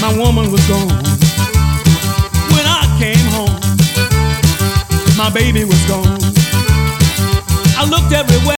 My woman was gone. When I came home, my baby was gone. I looked everywhere.